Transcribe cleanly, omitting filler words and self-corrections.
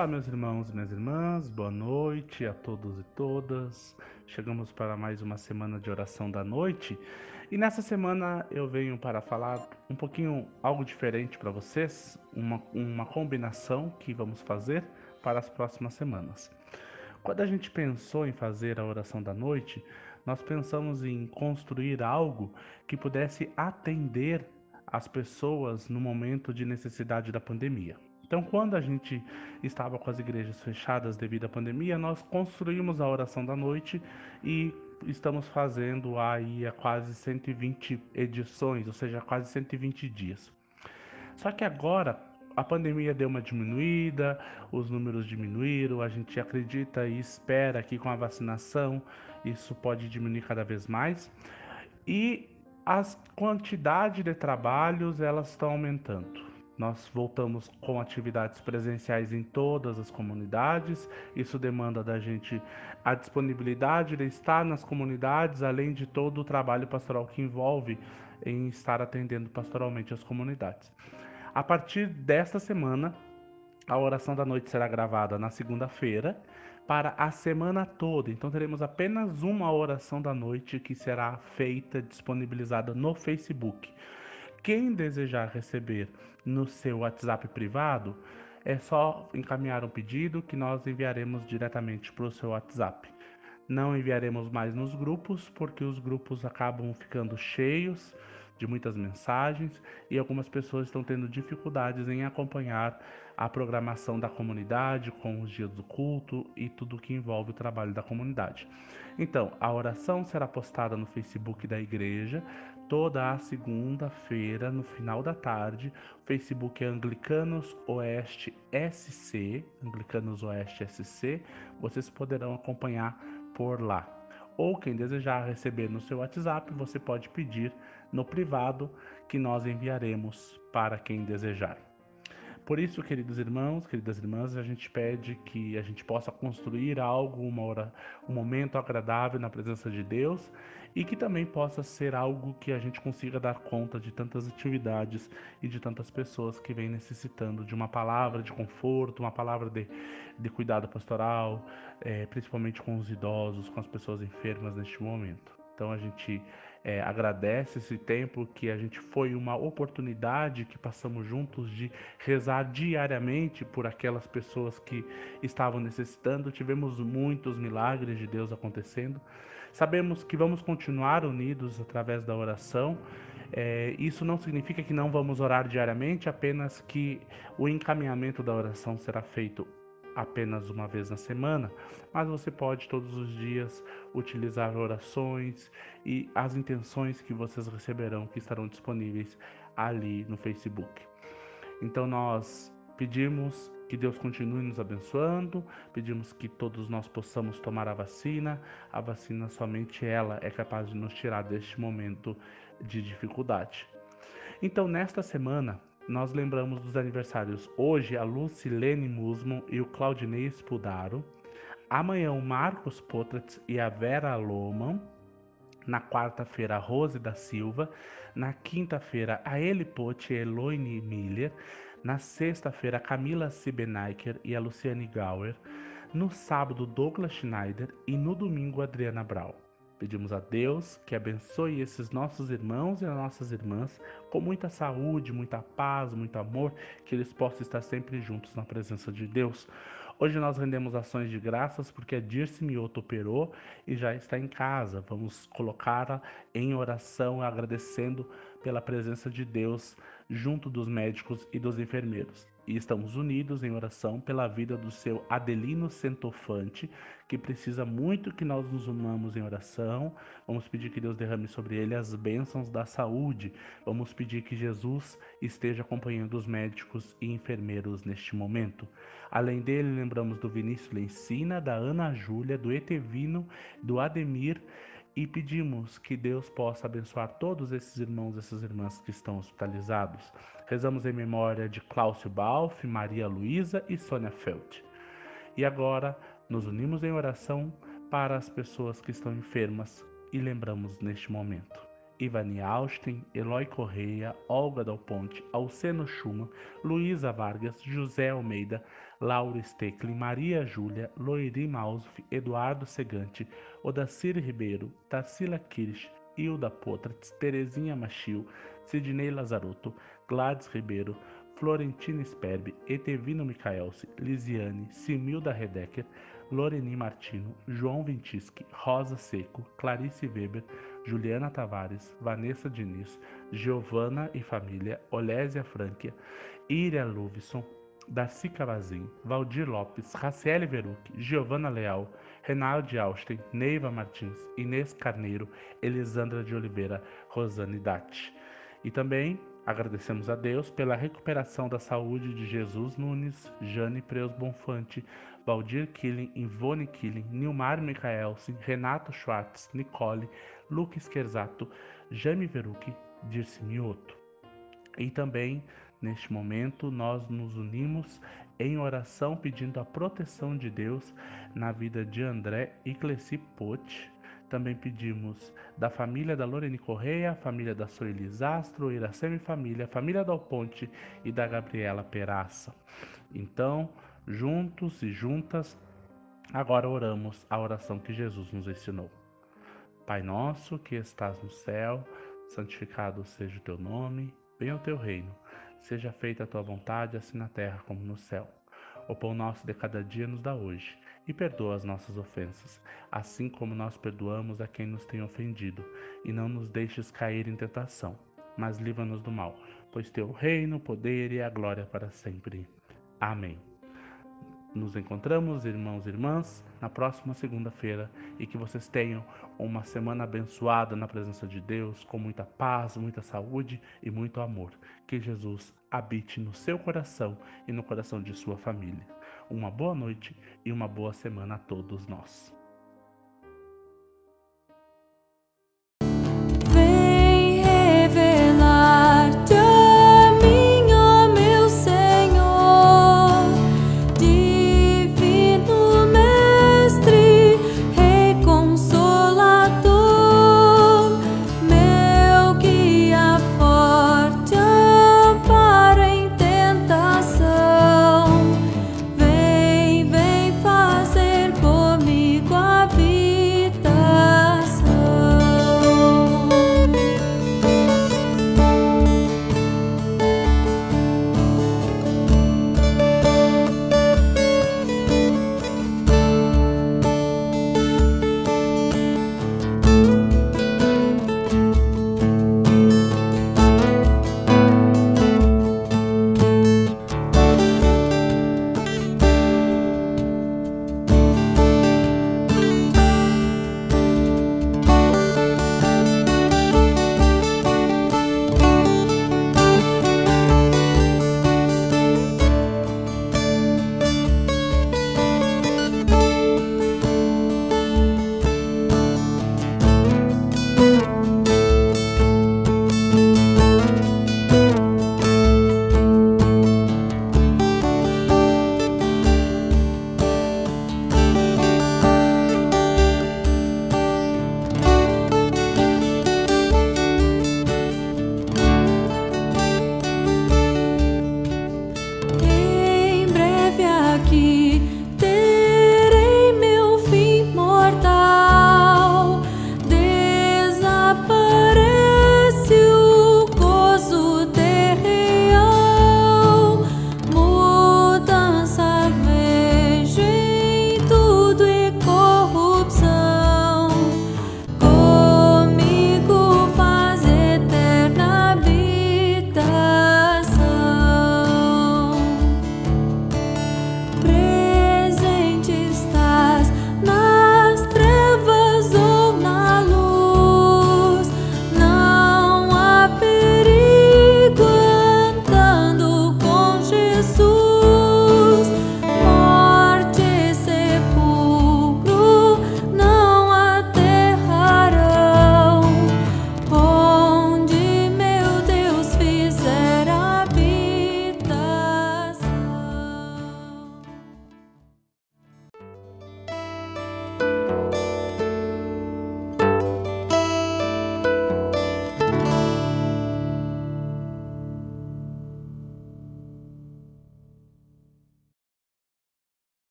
Olá, meus irmãos e minhas irmãs, boa noite a todos e todas. Chegamos para mais uma semana de oração da noite e nessa semana eu venho para falar um pouquinho algo diferente para vocês, uma combinação que vamos fazer para as próximas semanas. Quando a gente pensou em fazer a oração da noite, nós pensamos em construir algo que pudesse atender as pessoas no momento de necessidade da pandemia. Então, quando a gente estava com as igrejas fechadas devido à pandemia, nós construímos a oração da noite e estamos fazendo aí há quase 120 edições, ou seja, quase 120 dias. Só que agora a pandemia deu uma diminuída, os números diminuíram, a gente acredita e espera que com a vacinação isso pode diminuir cada vez mais e as quantidade de trabalhos elas estão aumentando. Nós voltamos com atividades presenciais em todas as comunidades. Isso demanda da gente a disponibilidade de estar nas comunidades, além de todo o trabalho pastoral que envolve em estar atendendo pastoralmente as comunidades. A partir desta semana, a oração da noite será gravada na segunda-feira para a semana toda. Então teremos apenas uma oração da noite que será feita, disponibilizada no Facebook. Quem desejar receber no seu WhatsApp privado, é só encaminhar um pedido que nós enviaremos diretamente para o seu WhatsApp. Não enviaremos mais nos grupos, porque os grupos acabam ficando cheios de muitas mensagens e algumas pessoas estão tendo dificuldades em acompanhar a programação da comunidade com os dias do culto e tudo que envolve o trabalho da comunidade. Então, a oração será postada no Facebook da igreja toda a segunda-feira, no final da tarde. O Facebook é Anglicanos Oeste SC, Anglicanos Oeste SC. Vocês poderão acompanhar por lá. Ou quem desejar receber no seu WhatsApp, você pode pedir no privado que nós enviaremos para quem desejar. Por isso, queridos irmãos, queridas irmãs, a gente pede que a gente possa construir algo, um momento agradável na presença de Deus e que também possa ser algo que a gente consiga dar conta de tantas atividades e de tantas pessoas que vêm necessitando de uma palavra de conforto, uma palavra de cuidado pastoral, principalmente com os idosos, com as pessoas enfermas neste momento. Então a gente agradece esse tempo que a gente foi uma oportunidade que passamos juntos de rezar diariamente por aquelas pessoas que estavam necessitando. Tivemos muitos milagres de Deus acontecendo. Sabemos que vamos continuar unidos através da oração. Isso não significa que não vamos orar diariamente, apenas que o encaminhamento da oração será feito apenas uma vez na semana, mas você pode todos os dias utilizar orações e as intenções que vocês receberão que estarão disponíveis ali no Facebook. Então nós pedimos que Deus continue nos abençoando, pedimos que todos nós possamos tomar a vacina somente ela é capaz de nos tirar deste momento de dificuldade. Então nesta semana nós lembramos dos aniversários hoje a Lucilene Musman e o Claudinei Spudaro, amanhã o Marcos Potratz e a Vera Lohmann, na quarta-feira, a Rose da Silva. Na quinta-feira, a Eli Pote e a Eloine Miller. Na sexta-feira, a Camila Siebenaiker e a Luciane Gauer. No sábado, Douglas Schneider. E no domingo, a Adriana Brau. Pedimos a Deus que abençoe esses nossos irmãos e as nossas irmãs com muita saúde, muita paz, muito amor, que eles possam estar sempre juntos na presença de Deus. Hoje nós rendemos ações de graças porque a Dirce Mioto operou e já está em casa. Vamos colocá-la em oração, agradecendo pela presença de Deus junto dos médicos e dos enfermeiros. E estamos unidos em oração pela vida do seu Adelino Centofante, que precisa muito que nós nos unamos em oração. Vamos pedir que Deus derrame sobre ele as bênçãos da saúde. Vamos pedir que Jesus esteja acompanhando os médicos e enfermeiros neste momento. Além dele, lembramos do Vinícius Lencina, da Ana Júlia, do Etevino, do Ademir, e pedimos que Deus possa abençoar todos esses irmãos e essas irmãs que estão hospitalizados. Rezamos em memória de Cláudio Balfe, Maria Luísa e Sônia Felt. E agora nos unimos em oração para as pessoas que estão enfermas e lembramos neste momento. Ivani Austin, Eloy Correia, Olga Dal Ponte, Alceno Schumann, Luísa Vargas, José Almeida, Laura Steckling, Maria Júlia, Loiri Mausf, Eduardo Segante, Odacir Ribeiro, Tarsila Kirsch, Hilda Potratz, Terezinha Machil, Sidney Lazarotto, Gladys Ribeiro, Florentina Sperbi, Etevino Micaelsi, Lisiane, Similda Redecker, Loreni Martino, João Vintischi, Rosa Seco, Clarice Weber, Juliana Tavares, Vanessa Diniz, Giovana e família, Olésia Franquia, Iria Luvison, Darcy Cavazin, Valdir Lopes, Raciele Veruc, Giovana Leal, Renaldi Austin, Neiva Martins, Inês Carneiro, Elisandra de Oliveira, Rosane Datti. E também agradecemos a Deus pela recuperação da saúde de Jesus Nunes, Jane Preus Bonfante, Valdir Killing, Ivone Killing, Nilmar Micaelsen, Renato Schwartz, Nicole, Luca Scherzato, Jaime Veruc, Dirce Mioto. E também, neste momento, nós nos unimos em oração pedindo a proteção de Deus na vida de André e Cleci Pote. Também pedimos da família da Lorene Correia, família da Soeli Zastro, Iracema e família, família Dal Ponte e da Gabriela Peraça. Então, juntos e juntas, agora oramos a oração que Jesus nos ensinou. Pai nosso que estás no céu, santificado seja o teu nome, venha o teu reino, seja feita a tua vontade, assim na terra como no céu. O pão nosso de cada dia nos dá hoje, e perdoa as nossas ofensas, assim como nós perdoamos a quem nos tem ofendido, e não nos deixes cair em tentação, mas livra-nos do mal, pois teu o reino, o poder e a glória para sempre. Amém. Nos encontramos, irmãos e irmãs, na próxima segunda-feira e que vocês tenham uma semana abençoada na presença de Deus, com muita paz, muita saúde e muito amor. Que Jesus habite no seu coração e no coração de sua família. Uma boa noite e uma boa semana a todos nós.